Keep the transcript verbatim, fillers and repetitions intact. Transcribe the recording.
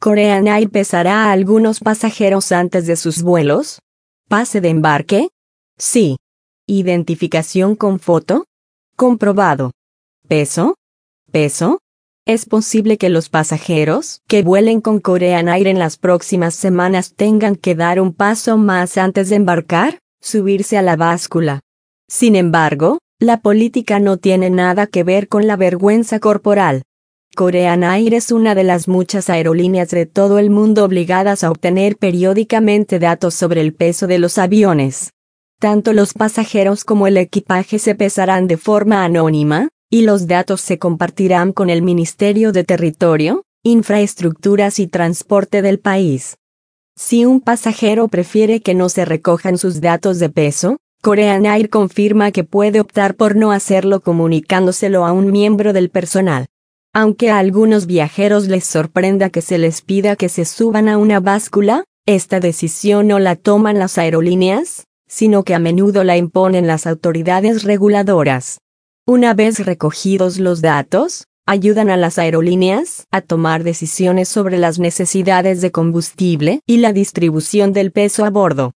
¿Korean Air pesará a algunos pasajeros antes de sus vuelos? ¿Pase de embarque? Sí. ¿Identificación con foto? Comprobado. ¿Peso? ¿Peso? ¿Es posible que los pasajeros que vuelen con Korean Air en las próximas semanas tengan que dar un paso más antes de embarcar, subirse a la báscula? Sin embargo, la política no tiene nada que ver con la vergüenza corporal. Korean Air es una de las muchas aerolíneas de todo el mundo obligadas a obtener periódicamente datos sobre el peso de los aviones. Tanto los pasajeros como el equipaje se pesarán de forma anónima, y los datos se compartirán con el Ministerio de Territorio, Infraestructuras y Transporte del país. Si un pasajero prefiere que no se recojan sus datos de peso, Korean Air confirma que puede optar por no hacerlo comunicándoselo a un miembro del personal. Aunque a algunos viajeros les sorprenda que se les pida que se suban a una báscula, esta decisión no la toman las aerolíneas, sino que a menudo la imponen las autoridades reguladoras. Una vez recogidos los datos, ayudan a las aerolíneas a tomar decisiones sobre las necesidades de combustible y la distribución del peso a bordo.